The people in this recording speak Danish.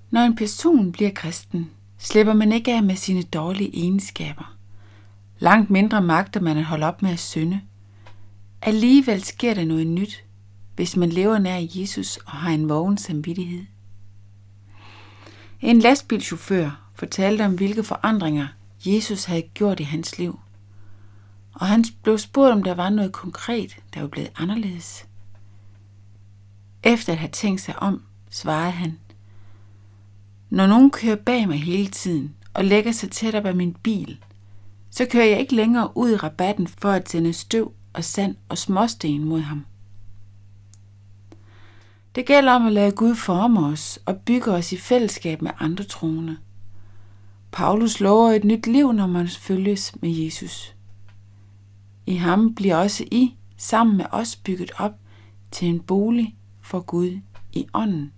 Når en person bliver kristen, slipper man ikke af med sine dårlige egenskaber. Langt mindre magter man at holde op med at synde. Alligevel sker der noget nyt, hvis man lever nær Jesus og har en vågen samvittighed. En lastbilchauffør fortalte om, hvilke forandringer Jesus havde gjort i hans liv. Og han blev spurgt, om der var noget konkret, der var blevet anderledes. Efter at have tænkt sig om, svarede han: Når nogen kører bag mig hele tiden og lægger sig tæt op ad min bil, så kører jeg ikke længere ud i rabatten for at sende støv og sand og småsten mod ham. Det gælder om at lade Gud forme os og bygge os i fællesskab med andre troende. Paulus lover et nyt liv, når man følges med Jesus. I ham bliver også I sammen med os bygget op til en bolig for Gud i ånden.